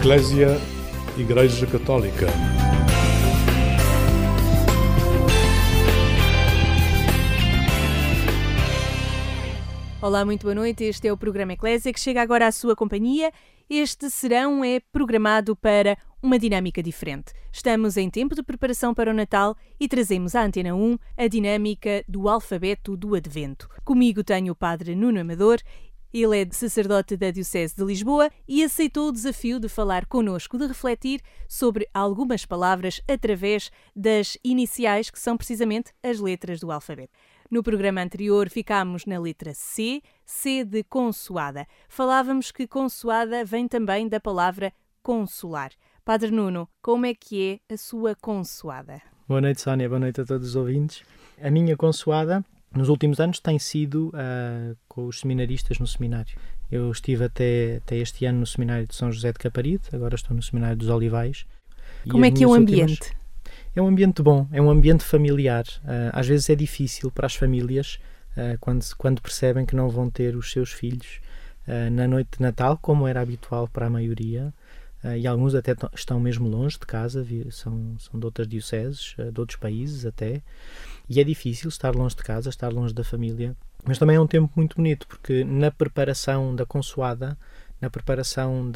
Eclésia, Igreja Católica. Olá, muito boa noite. Este é o programa Eclésia que chega agora à sua companhia. Este serão é programado para uma dinâmica diferente. Estamos em tempo de preparação para o Natal e trazemos à Antena 1 a dinâmica do alfabeto do Advento. Comigo tenho o Padre Nuno Amador. Ele é sacerdote da Diocese de Lisboa e aceitou o desafio de falar connosco, de refletir sobre algumas palavras através das iniciais, que são precisamente as letras do alfabeto. No programa anterior ficámos na letra C, C de consoada. Falávamos que consoada vem também da palavra consolar. Padre Nuno, como é que é a sua consoada? Boa noite, Sónia. Boa noite a todos os ouvintes. A minha consoada, nos últimos anos, tem sido com os seminaristas no seminário. Eu estive até este ano no seminário de São José de Caparide, agora estou no seminário dos Olivais. Como é que é o ambiente? É um ambiente bom, é um ambiente familiar. Às vezes é difícil para as famílias quando percebem que não vão ter os seus filhos na noite de Natal, como era habitual para a maioria, e alguns até estão mesmo longe de casa, são de outras dioceses, de outros países até, e é difícil estar longe de casa, estar longe da família. Mas também é um tempo muito bonito, porque na preparação da consoada, na preparação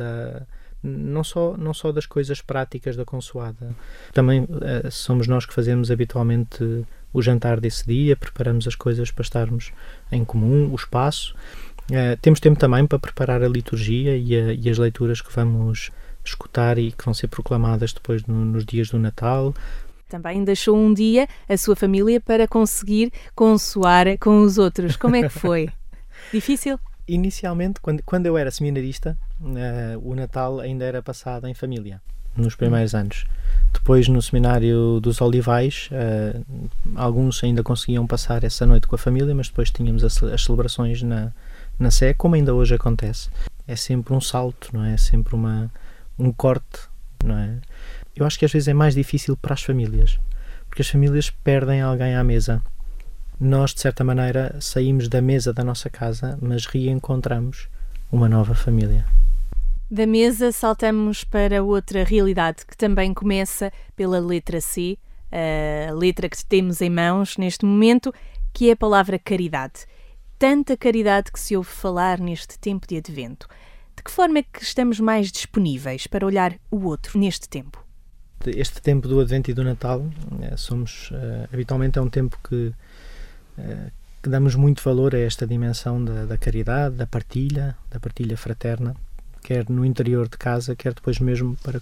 não só das coisas práticas da consoada, também somos nós que fazemos habitualmente o jantar desse dia, preparamos as coisas para estarmos em comum, o espaço. Temos tempo também para preparar a liturgia e as leituras que vamos escutar e que vão ser proclamadas depois nos dias do Natal. Também deixou um dia a sua família para conseguir consoar com os outros. Como é que foi? Difícil? Inicialmente, quando eu era seminarista, o Natal ainda era passado em família, nos primeiros anos. Depois, no seminário dos Olivais, alguns ainda conseguiam passar essa noite com a família, mas depois tínhamos as celebrações na Sé, como ainda hoje acontece. É sempre um salto, não é? É sempre um corte, não é? Eu acho que às vezes é mais difícil para as famílias, porque as famílias perdem alguém à mesa. Nós, de certa maneira, saímos da mesa da nossa casa, mas reencontramos uma nova família. Da mesa saltamos para outra realidade, que também começa pela letra C, a letra que temos em mãos neste momento, que é a palavra caridade. Tanta caridade que se ouve falar neste tempo de Advento. De que forma é que estamos mais disponíveis para olhar o outro neste tempo? Este tempo do Advento e do Natal, habitualmente é um tempo que damos muito valor a esta dimensão da caridade, da partilha fraterna, quer no interior de casa, quer depois mesmo para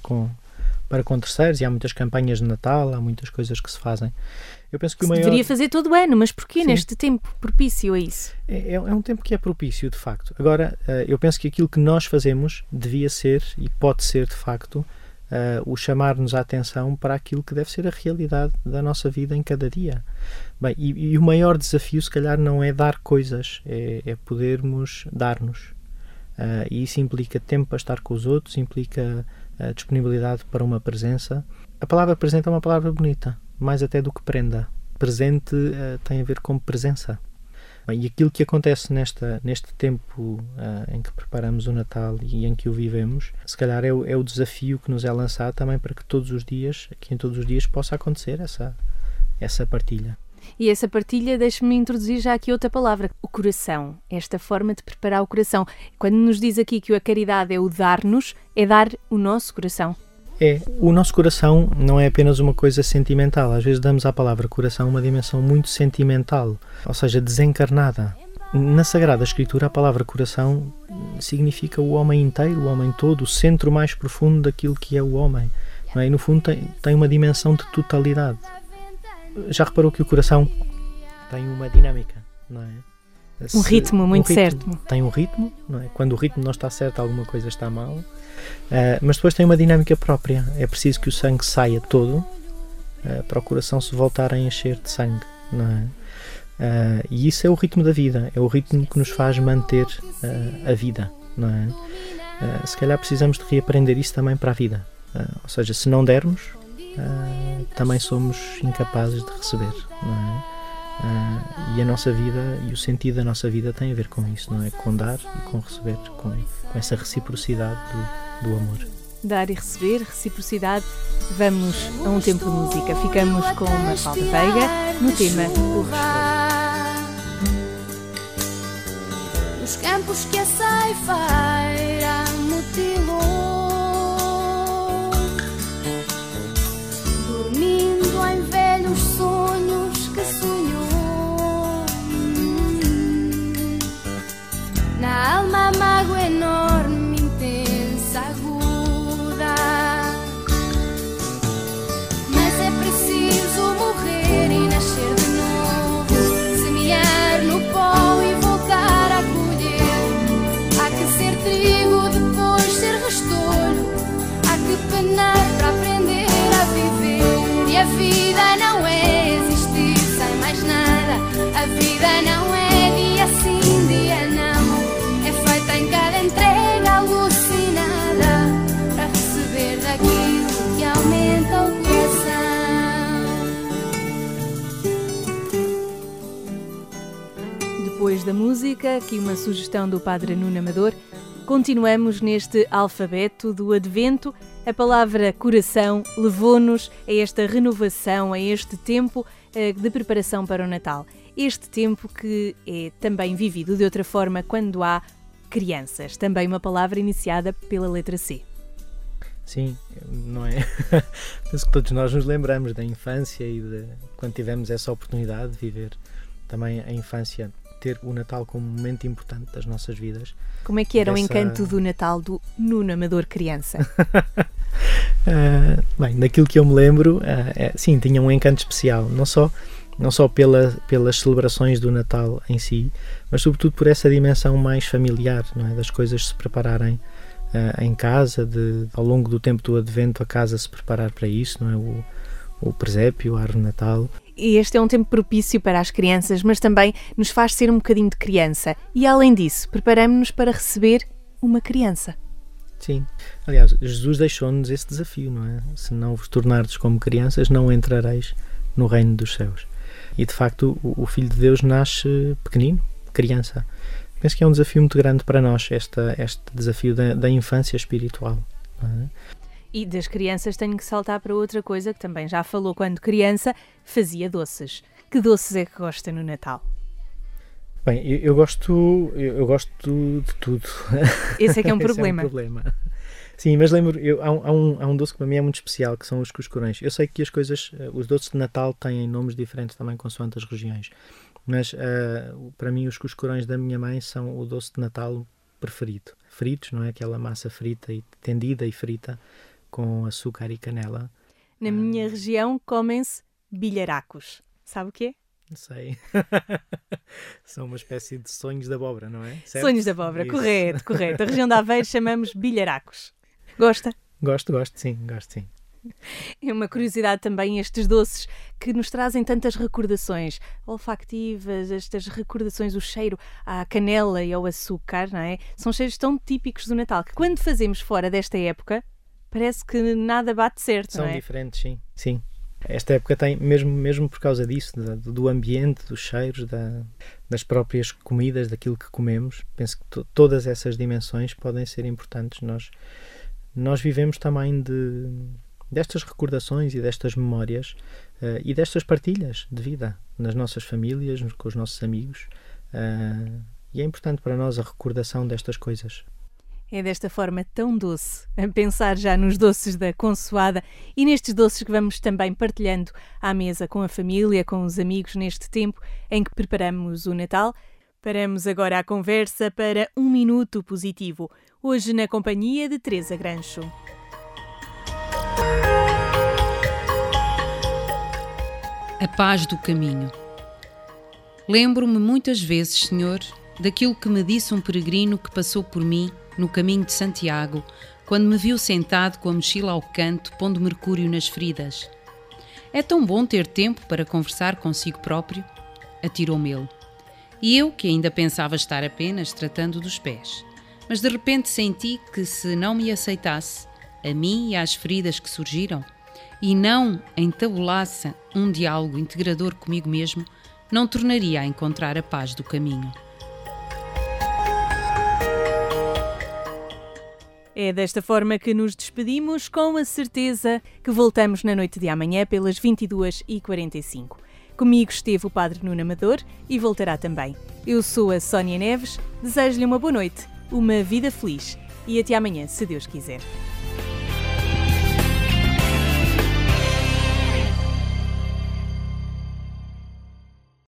com terceiros, e há muitas campanhas de Natal, há muitas coisas que se fazem. Eu penso que deveria fazer todo o ano, mas porquê Sim. Neste tempo propício a isso? É um tempo que é propício, de facto. Agora, eu penso que aquilo que nós fazemos devia ser, e pode ser de facto, o chamar-nos a atenção para aquilo que deve ser a realidade da nossa vida em cada dia. Bem, e o maior desafio, se calhar, não é dar coisas, é podermos dar-nos. E isso implica tempo para estar com os outros, implica disponibilidade para uma presença. A palavra presente é uma palavra bonita, mais até do que prenda. Presente tem a ver com presença. Bem, e aquilo que acontece neste tempo em que preparamos o Natal e em que o vivemos, se calhar é o desafio que nos é lançado também para que em todos os dias possa acontecer essa partilha. E essa partilha, deixe-me introduzir já aqui outra palavra, o coração, esta forma de preparar o coração. Quando nos diz aqui que a caridade é o dar-nos, é dar o nosso coração. O nosso coração não é apenas uma coisa sentimental. Às vezes damos à palavra coração uma dimensão muito sentimental, ou seja, desencarnada. Na Sagrada Escritura, a palavra coração significa o homem inteiro, o homem todo, o centro mais profundo daquilo que é o homem. Não é? E no fundo tem uma dimensão de totalidade. Já reparou que o coração tem uma dinâmica, não é? Um ritmo muito certo. Tem um ritmo, não é? Quando o ritmo não está certo, alguma coisa está mal. Mas depois tem uma dinâmica própria. É preciso que o sangue saia todo para o coração se voltar a encher de sangue, não é? E isso é o ritmo da vida. É o ritmo que nos faz manter a vida, não é? Se calhar precisamos de reaprender isso também para a vida. Ou seja, se não dermos, também somos incapazes de receber, não é? E a nossa vida e o sentido da nossa vida tem a ver com isso, não é? Com dar e com receber, com essa reciprocidade do amor. dar e receber, reciprocidade. Vamos a um tempo de música. Ficamos com Mafalda Veiga no tema O Restolho. Nos campos que a ceifeira mutilou, dormindo em velhos sonhos que sonhou, na alma a mágoa enorme, intensa, aguda. Mas é preciso morrer e nascer de novo, semear no pó e voltar a colher. Há que ser trigo, depois ser restolho. Há que penar para aprender a viver. E a vida não é existir sem mais nada. A vida não é dia sim, dia não. É feita em cada entrega alucinada para receber daquilo que aumenta o coração. Depois da música, aqui uma sugestão do Padre Nuno Amador. Continuamos neste alfabeto do Advento. A palavra coração levou-nos a esta renovação, a este tempo de preparação para o Natal. Este tempo que é também vivido de outra forma quando há crianças. Também uma palavra iniciada pela letra C. Sim, não é? Penso que todos nós nos lembramos da infância e de quando tivemos essa oportunidade de viver também a infância, ter o Natal como um momento importante das nossas vidas. Como é que era o encanto do Natal do Nuno Amador criança? Bem, daquilo que eu me lembro, sim, tinha um encanto especial, não só pelas celebrações do Natal em si, mas sobretudo por essa dimensão mais familiar, não é? Das coisas se prepararem em casa, ao longo do tempo do Advento a casa se preparar para isso, não é? O presépio, a árvore de Natal. E este é um tempo propício para as crianças, mas também nos faz ser um bocadinho de criança. E além disso, preparamos-nos para receber uma criança. Sim. Aliás, Jesus deixou-nos esse desafio, não é? Se não vos tornardes como crianças, não entrareis no reino dos céus. E de facto o Filho de Deus nasce pequenino, criança. Penso que é um desafio muito grande para nós, este desafio da infância espiritual, não é? E das crianças tenho que saltar para outra coisa que também já falou quando criança, fazia doces. Que doces é que gosta no Natal? Bem, eu gosto de tudo. Esse é que é um problema. É um problema. Sim, mas lembro, há um doce que para mim é muito especial, que são os cuscurões. Eu sei que os doces de Natal têm nomes diferentes também consoante as regiões, mas para mim os cuscurões da minha mãe são o doce de Natal preferido. Fritos, não é? Aquela massa frita e tendida e frita com açúcar e canela. Na minha região comem-se bilharacos. Sabe o quê? Não sei. São uma espécie de sonhos de abóbora, não é? Certo? Sonhos de abóbora, isso. Correto. A região de Aveiro chamamos bilharacos. Gosta? Gosto sim. É uma curiosidade também estes doces que nos trazem tantas recordações olfactivas, estas recordações, o cheiro à canela e ao açúcar, não é? São cheiros tão típicos do Natal que quando fazemos fora desta época parece que nada bate certo, não é? São diferentes, sim. Esta época tem, mesmo por causa disso, do ambiente, dos cheiros, das próprias comidas, daquilo que comemos. Penso que todas essas dimensões podem ser importantes. Nós vivemos também destas recordações e destas memórias e destas partilhas de vida nas nossas famílias, com os nossos amigos. E é importante para nós a recordação destas coisas. É desta forma tão doce, a pensar já nos doces da consoada e nestes doces que vamos também partilhando à mesa com a família, com os amigos neste tempo em que preparamos o Natal. Paramos agora a conversa para um minuto positivo, hoje na companhia de Teresa Grancho. A paz do caminho. Lembro-me muitas vezes, Senhor, daquilo que me disse um peregrino que passou por mim no caminho de Santiago, quando me viu sentado com a mochila ao canto, pondo mercúrio nas feridas. É tão bom ter tempo para conversar consigo próprio? Atirou-me ele. E eu, que ainda pensava estar apenas tratando dos pés. Mas de repente senti que se não me aceitasse, a mim e às feridas que surgiram, e não entabulasse um diálogo integrador comigo mesmo, não tornaria a encontrar a paz do caminho. É desta forma que nos despedimos, com a certeza que voltamos na noite de amanhã pelas 22h45. Comigo esteve o Padre Nuno Amador e voltará também. Eu sou a Sónia Neves, desejo-lhe uma boa noite, uma vida feliz e até amanhã, se Deus quiser.